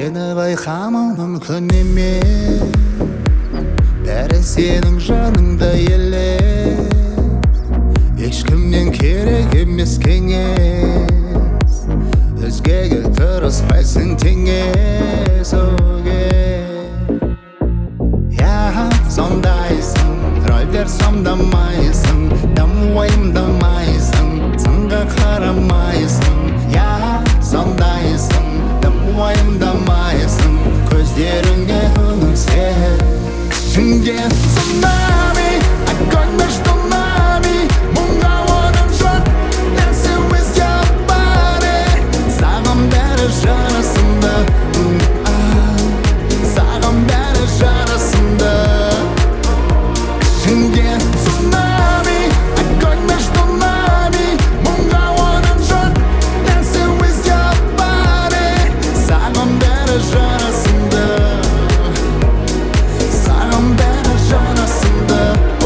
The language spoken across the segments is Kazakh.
Seni bayqamau мүмкін емес, бәрі сенің жаныңда елес. Ешкімнен керек емес кеңес, өзгеге тырыспайсың теңес. Сондайсың, рөлдер сомдамайсың, уайымдамайсың, сынға қарамайсың. Сондайсың, уайымдамайсың, көздеріңе үмітсіз. Ішіңде цунами, огонь между нами, мұңға орын жоқ, dance with your body. Саған бәрі жарасымды, саған бәрі жарасымды. Ішіңде цунами, огонь между нами, мұңға орын жоқ, dance with your body. Саған бәрі жарасымды, саған бәрі жарасымды.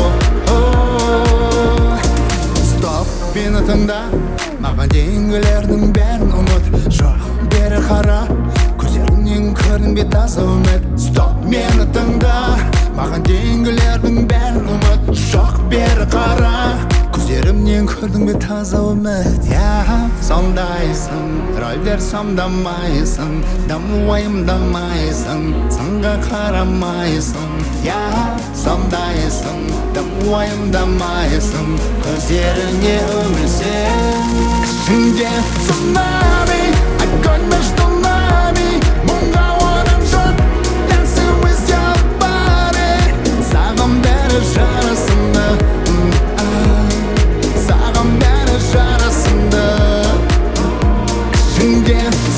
Стоп, мені тыңда, маған дейінгілердің бәрін ұмыт. Жоқ, бері қара, көздеріңнен көрінбей таза үміт. Стоп, мені тыңда, маған дейінгілердің бәрін ұмыт. Жоқ, бері қара, көздерімнен көрдің бе таза үміт. Сондайсың, рөлдер сомдамайсың, уайымдамайсың, сынға қарамайсың. Сондайсың, уайымдамайсың, көздеріңе үмітсіз. Ішіңде цунами, огонь между нами, мұңға орын жоқ, dance with your body. Саған бәрі жарасымды, саған бәрі жарасымды. Ішіңде